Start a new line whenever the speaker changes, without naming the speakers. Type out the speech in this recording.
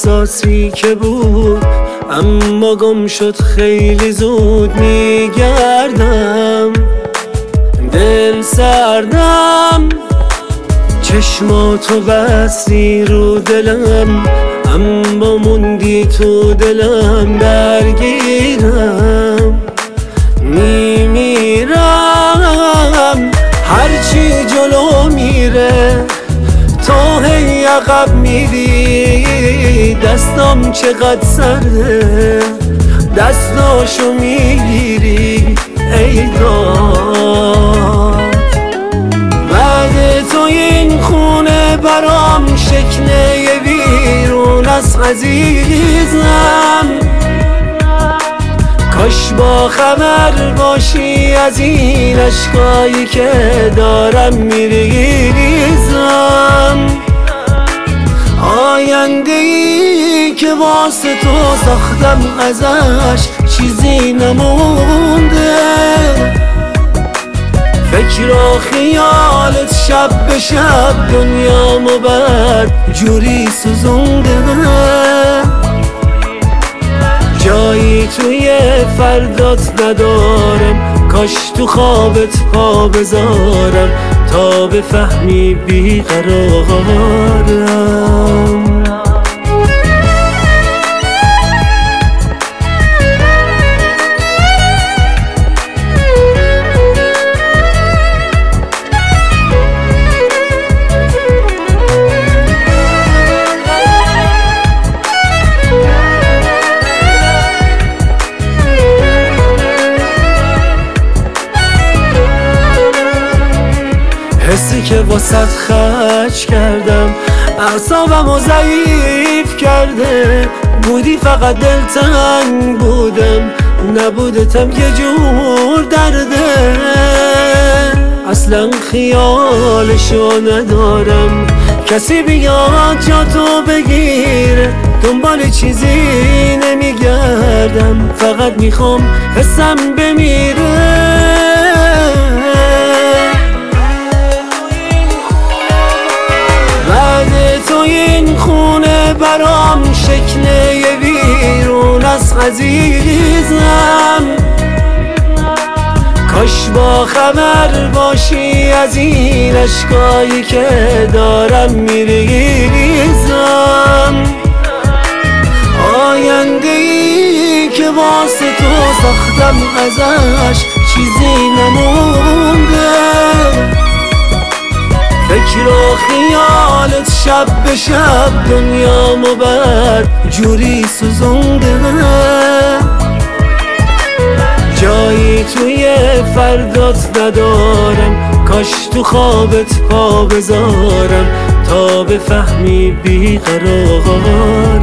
احساسی که بود اما گم شد خیلی زود. میگردم دل سردم، چشماتو بستی رو دلم اما موندی تو دلم. درگیرم میمیرم، هرچی جلو میره تو هی عقب میری. دستام چقدر سرده دستاشو میگیری ای داد. بعد تو این خونه برام شکنه ویرون است عزیزم. کاش با خبر باشی از این عشقایی که دارم میریزم. آینده ای که واسه تو ساختم ازش چیزی نمونده. فکر و خیالت شب به شب دنیامو بد جوری سوزونده. جایی توی فردات ندارم، کاش تو خوابت پا بذارم تا بفهمی بیقرارم. حسی که واسط خرج کردم اعصابمو ضعیف کرده. بودی فقط دلتنگ بودم، نبودتم یه جور درده. اصلا خیالشو ندارم کسی بیاد جا تو بگیره. دنبال چیزی نمیگردم، فقط میخوام حسم بمیره. این خونه برام شکنه ویرون است عزیزم. کاش با خبر باشی از این عشقایی که دارم میریزم. آینده ای که واسه تو ساختم ازش چیزی نمونده. فکر و خیالت شب به شب دنیامو بد جوری سوزونده. جایی توی فردات ندارم، کاش تو خوابت پا بذارم تا بفهمی بیقرارم.